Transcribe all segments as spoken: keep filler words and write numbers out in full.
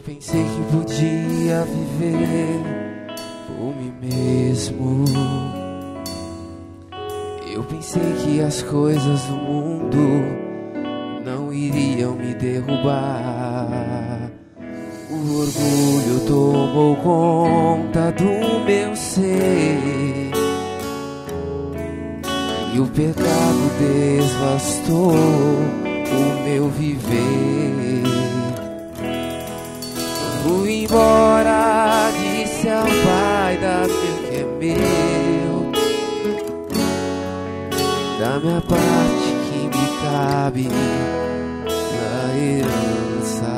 pensei que podia viver por mim mesmo. Eu pensei que as coisas do mundo não iriam me derrubar. O orgulho tomou conta do meu ser e o pecado devastou o meu viver. Fui embora, disse ao Pai, dá-me o que é meu, da minha parte que me cabe na herança.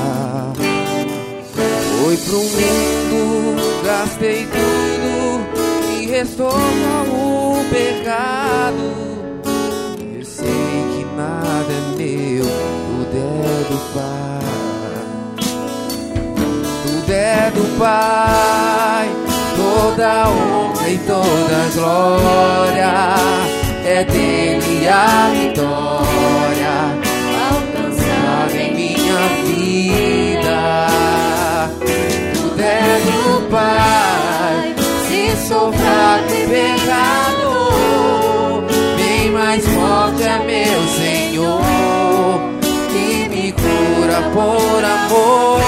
Foi pro mundo, gastei tudo e restou o pecado. Eu sei que nada é meu, tudo é do Pai. Tudo é do Pai, toda honra e toda glória é dele a vitória alcançada em minha vida. Tudo é do Pai, se sou fraco e pecado, bem mais forte é meu Senhor, que me cura por amor.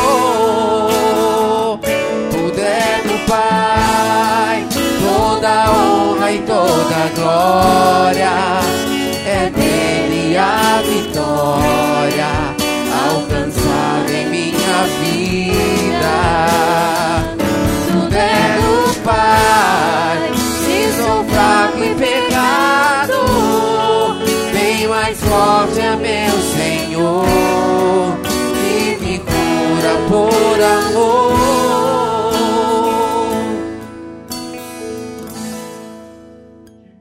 Tudo é do Pai, toda honra e toda glória é dele a vitória alcançada em minha vida. Tudo é do Pai, se sou fraco e pecado, bem mais forte é meu Senhor, que me cura por amor.